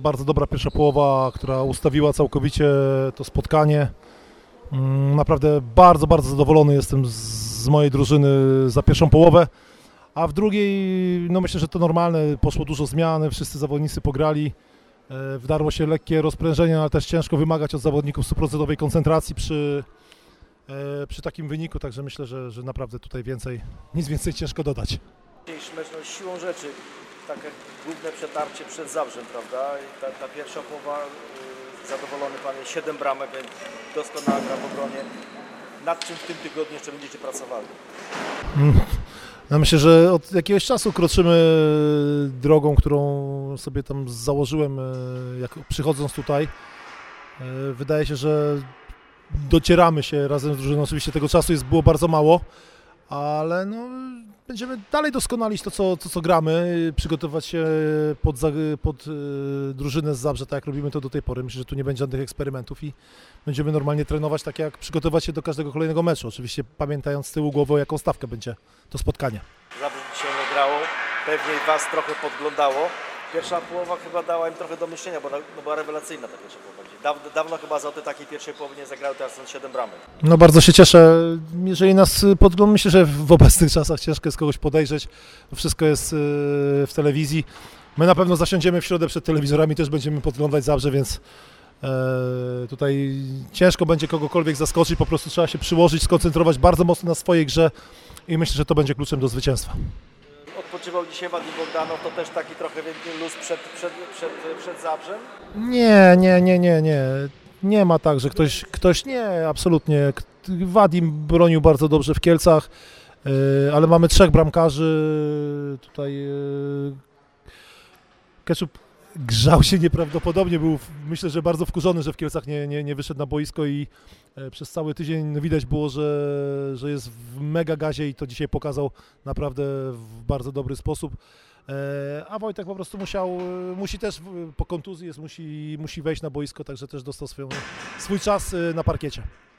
bardzo dobra pierwsza połowa, która ustawiła całkowicie to spotkanie. Naprawdę bardzo, bardzo zadowolony jestem z mojej drużyny za pierwszą połowę. A w drugiej, no myślę, że to normalne, poszło dużo zmian, wszyscy zawodnicy pograli. Wdarło się lekkie rozprężenie, ale też ciężko wymagać od zawodników 100% koncentracji przy takim wyniku, także myślę, że naprawdę tutaj nic więcej ciężko dodać. Dzisiejszy mecz siłą rzeczy, takie główne przetarcie przed Zabrzem, prawda? I ta pierwsza połowa, zadowolony Pan jest, 7 bramek, więc doskonała gra w obronie. Nad czym w tym tygodniu jeszcze będziecie pracowali? Ja myślę, że od jakiegoś czasu kroczymy drogą, którą sobie tam założyłem, jak przychodząc tutaj. Wydaje się, że docieramy się razem z drużyną. Oczywiście tego czasu było bardzo mało, ale no, będziemy dalej doskonalić to, co gramy, przygotować się pod drużynę z Zabrze, tak jak robimy to do tej pory. Myślę, że tu nie będzie żadnych eksperymentów i będziemy normalnie trenować tak, jak przygotować się do każdego kolejnego meczu. Oczywiście pamiętając z tyłu głowy, o jaką stawkę będzie to spotkanie. Zabrze dzisiaj nie grało, pewnie Was trochę podglądało. Pierwsza połowa chyba dała im trochę do myślenia, bo była rewelacyjna ta pierwsza połowa. Dawno chyba za takiej pierwszej połowy nie zagrały, teraz są 7 bramek. No bardzo się cieszę, jeżeli nas podgląda, myślę, że w obecnych czasach ciężko jest kogoś podejrzeć, wszystko jest w telewizji. My na pewno zasiądziemy w środę przed telewizorami, też będziemy podglądać Zabrze, więc tutaj ciężko będzie kogokolwiek zaskoczyć, po prostu trzeba się przyłożyć, skoncentrować bardzo mocno na swojej grze i myślę, że to będzie kluczem do zwycięstwa. Odpoczywał dzisiaj Wadim Bogdanow, to też taki trochę większy luz przed Zabrzem? Nie. Nie ma tak, że ktoś nie, absolutnie. Wadim bronił bardzo dobrze w Kielcach, ale mamy 3 bramkarzy. Tutaj Keczup grzał się nieprawdopodobnie, był myślę, że bardzo wkurzony, że w Kielcach nie wyszedł na boisko i przez cały tydzień widać było, że jest w mega gazie i to dzisiaj pokazał naprawdę w bardzo dobry sposób. A Wojtek po prostu musi też po kontuzji musi wejść na boisko, także też dostał swój czas na parkiecie.